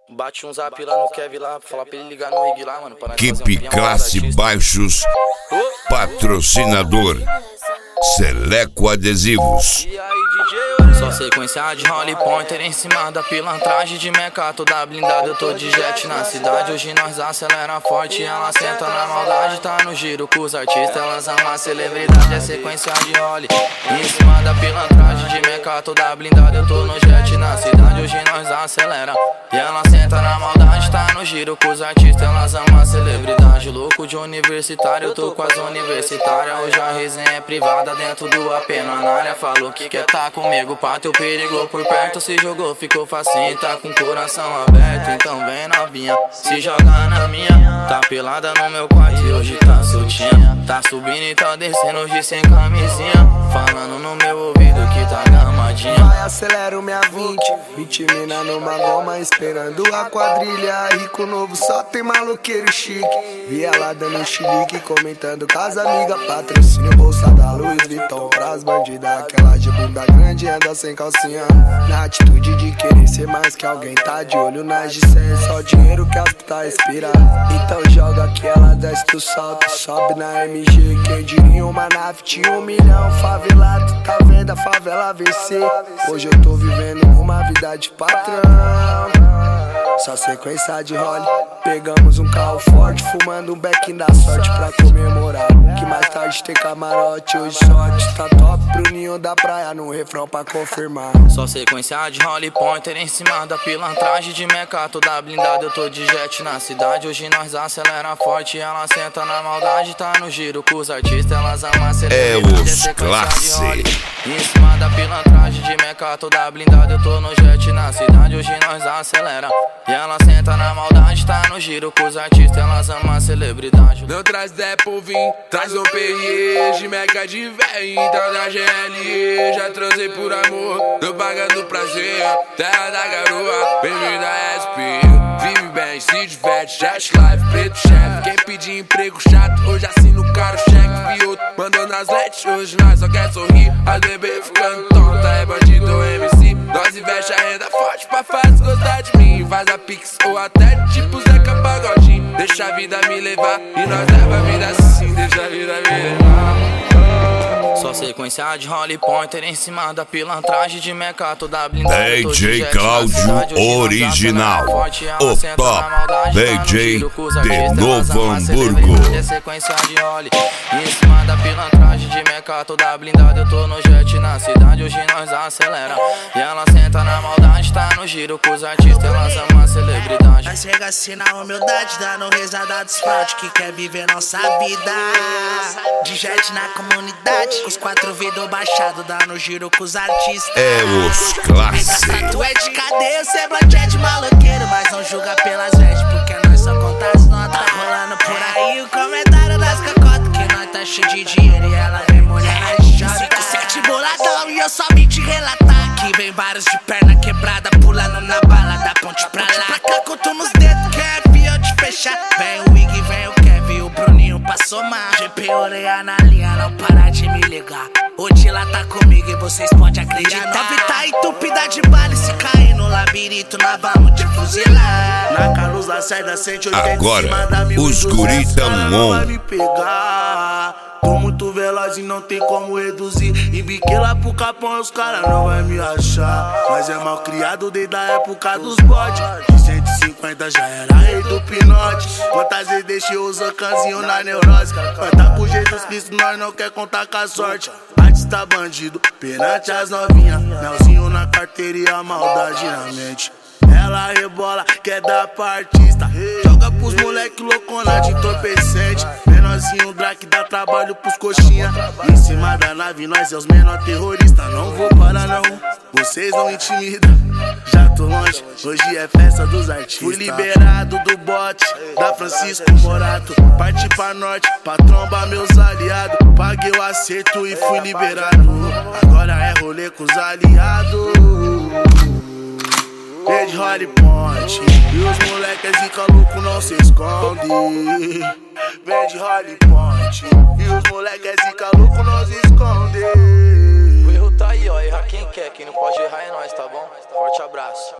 Bate um zap lá no Kevin lá, fala pra ele ligar no Ig lá, mano. Equipe Classe Baixos, patrocinador Seleco Adesivos. E aí, DJ? Só sequência de Holly Pointer em cima da pilantragem de meca, toda blindada. Eu tô de jet na cidade, hoje nós acelera forte. Ela senta na maldade, tá no giro com os artistas. Elas amam a celebridade, é sequência de Holly em cima da pilantragem de meca, toda blindada. Eu tô no jet na cidade, hoje nós acelera. E ela senta na maldade, tá no giro com os artistas. Elas amam a celebridade, louco de universitário. Eu tô com as universitárias, hoje a resenha é privada dentro do AP na área. Falou que quer tá comigo, pá, teu perigo por perto. Se jogou, ficou facinho, tá com o coração aberto. Então vem novinha, se joga na minha. Tá pelada no meu quarto e hoje tá soltinha. Tá subindo e tá descendo hoje sem camisinha. Falando no meu ouvido que tá gamadinha. Vai, acelera o minha 20 mina numa goma esperando a quadrilha. Rico novo, só tem maloqueiro chique. Vi ela dando chilique, comentando com as amigas. Patrocínio bolsa da Louis Vuitton pras bandidas. Aquela de bunda grande anda sem calcinha. Na atitude de querer ser mais que alguém, tá de olho nas de 100. Só dinheiro que as puta respira. Então joga que ela desce do salto, sobe na MG. Quem diria uma nave tinha 1 milhão. Favelado, tá vendo a favela vencer. Hoje eu tô vivendo uma vida de patrão. Só sequência de Holly. Pegamos um carro forte, fumando um bequinho da sorte pra comemorar. Que mais tarde tem camarote, hoje sorte. Tá top pro ninho da praia, no refrão pra confirmar. Só sequência de Holly Pointer em cima da pilantragem de meca, toda blindada. Eu tô de jet na cidade, hoje nós acelera forte. Ela senta na maldade, tá no giro com os artistas. Elas amam a celebridade, os Classe. Em cima da pilantragem de meca, toda blindada. Eu tô no jet na cidade, hoje nós acelera. E ela senta na maldade, tá no giro com os artistas. Elas amam a celebridade. Não traz Depo, vim, traz o PRE. De meca de véi, então da GLE. Já transei por amor, tô pagando prazer. Terra da garoa, bem-vindo a SP. Vive bem, se diverte, jet life, preto chefe. Quem pedir emprego chato, hoje assina o caro cheque. Vi outro, mandou nas lets, hoje nós só quer sorrir. As bebê ficando tonta, é bandido ou MC. Nós investe a renda forte pra faz gostar de mim. Faz a pix ou até tipo Zeca Pagodinho. Deixa a vida me levar e nós leva a vida assim. Deixa a vida me levar. Só sequência de Holly Pointer em cima da pilantragem de meca, toda blindada. DJ Cláudio Original, o top DJ de Novo Hamburgo. Sequência de Holly em cima da pilantragem de meca, toda blindada. Eu tô no jet na cidade, hoje nós acelera. E ela senta na maldade, tá no giro com os artistas. Elas amam a celebridade. Nós chega assim na humildade, dando risada dos fraude que quer viver nossa vida. De jet na comunidade, com os 4 vidros baixados, dando giro com os artistas. Os Classe. Tu é de cadeia, semblante é de maloqueiro, mas não julga pelas vestes, porque nós só conta as notas. Tá rolando por aí o comentário das cacotas, que nós tá cheio de dinheiro e ela vem mulher na jota. 5-7 boladão e eu só vim te relatar que vem vários de perna quebrada, pulando na bala da ponte pra lá. Pra cá, conto nos dedos, Kevin, eu te fechar. Vem o Ig, vem o Kevin, o Bruninho pra somar. GP orelha na linha, não para de me ligar. O Dila tá comigo e vocês podem acreditar. A 9 tá entupida de bala e se cair no labirinto, nós vamos te fuzilar. Na Carlos Lacerda 180 Agora, em cima da 1200, os guri tão on. vai me pegar. Tô muito veloz e não tem como reduzir. E biquei lá pro Capão, os caras não vai me achar. Mas é mal criado desde a época dos bodes. De 150 já era rei do pinote. Quantas vezes deixei os ancanzinhos na neurose. Mas tá com Jesus Cristo, nós não quer contar com a sorte. Artista bandido, perante as novinhas. Melzinho na carteira e a maldade na mente. Ela rebola, quer dar pra artista. Joga pros moleque loucona de entorpecente. Menorzinho Drake dá trabalho pros coxinha. Em cima da nave nós é os menor terroristas. Não vou parar não, vocês não intimidam. Já tô longe, hoje é festa dos artistas. Fui liberado do bote da Francisco Morato. Parti pra norte, pra trombar meus aliados. Paguei o acerto e fui liberado. Agora é rolê com os aliados. Rede Holly Ponte, e os moleques zica louco não se esconde. Vem de Holly Ponte, e os moleques zica louco não se esconde. O erro tá aí, ó, erra quem quer, quem não pode errar é nós, tá bom? Forte abraço.